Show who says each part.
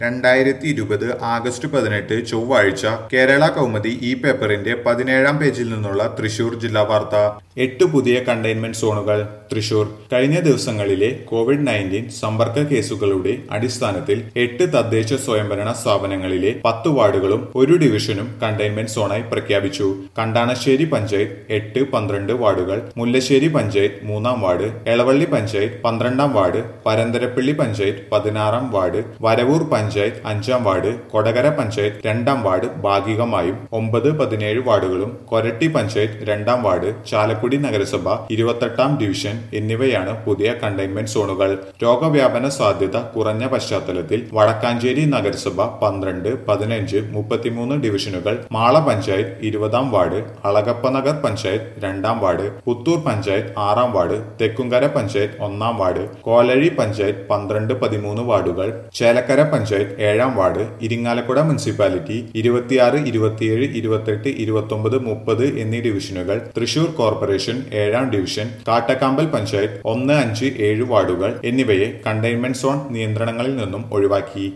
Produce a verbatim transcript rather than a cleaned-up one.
Speaker 1: രണ്ടായിരത്തി ഇരുപത് ആഗസ്റ്റ് പതിനെട്ട് ചൊവ്വാഴ്ച കേരള കൗമുദി ഈ പേപ്പറിന്റെ പതിനേഴാം പേജിൽ നിന്നുള്ള തൃശൂർ ജില്ലാ വാർത്ത. എട്ട് പുതിയ കണ്ടെയ്ൻമെന്റ് സോണുകൾ. തൃശൂർ. കഴിഞ്ഞ ദിവസങ്ങളിലെ കോവിഡ് നയൻറ്റീൻ സമ്പർക്ക കേസുകളുടെ അടിസ്ഥാനത്തിൽ എട്ട് തദ്ദേശ സ്വയംഭരണ സ്ഥാപനങ്ങളിലെ പത്ത് വാർഡുകളും ഒരു ഡിവിഷനും കണ്ടെയ്ൻമെന്റ് സോണായി പ്രഖ്യാപിച്ചു. കണ്ടാണശ്ശേരി പഞ്ചായത്ത് എട്ട് പന്ത്രണ്ട് വാർഡുകൾ, മുല്ലശ്ശേരി പഞ്ചായത്ത് മൂന്നാം വാർഡ്, എളവള്ളി പഞ്ചായത്ത് പന്ത്രണ്ടാം വാർഡ്, പരന്തരപ്പള്ളി പഞ്ചായത്ത് പതിനാറാം വാർഡ്, വരവൂർ പഞ്ചായത്ത് അഞ്ചാം വാർഡ്, കൊടകര പഞ്ചായത്ത് രണ്ടാം വാർഡ് ഭാഗികമായും ഒമ്പത് പതിനേഴ് വാർഡുകളും, കൊരട്ടി പഞ്ചായത്ത് രണ്ടാം വാർഡ്, ചാലക്കുടി നഗരസഭ ഇരുപത്തെട്ടാം ഡിവിഷൻ എന്നിവയാണ് പുതിയ കണ്ടെയ്ൻമെന്റ് സോണുകൾ. രോഗവ്യാപന സാധ്യത കുറഞ്ഞ പശ്ചാത്തലത്തിൽ വടക്കാഞ്ചേരി നഗരസഭ പന്ത്രണ്ട് പതിനഞ്ച് മുപ്പത്തിമൂന്ന് ഡിവിഷനുകൾ, മാള പഞ്ചായത്ത് ഇരുപതാം വാർഡ്, അളഗപ്പനഗർ പഞ്ചായത്ത് രണ്ടാം വാർഡ്, പുത്തൂർ പഞ്ചായത്ത് ആറാം വാർഡ്, തെക്കുംകര പഞ്ചായത്ത് ഒന്നാം വാർഡ്, കോലഴി പഞ്ചായത്ത് പന്ത്രണ്ട് പതിമൂന്ന് വാർഡുകൾ, ചേലക്കര പഞ്ചായത്ത് ഏഴാം വാർഡ്, ഇരിങ്ങാലക്കുട മുനിസിപ്പാലിറ്റി ഇരുപത്തിയാറ് ഇരുപത്തിയേഴ് ഇരുപത്തെട്ട് ഇരുപത്തൊമ്പത് മുപ്പത് എന്നീ ഡിവിഷനുകൾ, തൃശൂർ കോർപ്പറേഷൻ ഏഴാം ഡിവിഷൻ, കാട്ടക്കാമ്പൽ പഞ്ചായത്ത് ഒന്ന് അഞ്ച് ഏഴ് വാർഡുകൾ എന്നിവയെ കണ്ടെയ്ൻമെന്റ് സോൺ നിയന്ത്രണങ്ങളിൽ നിന്നും ഒഴിവാക്കി.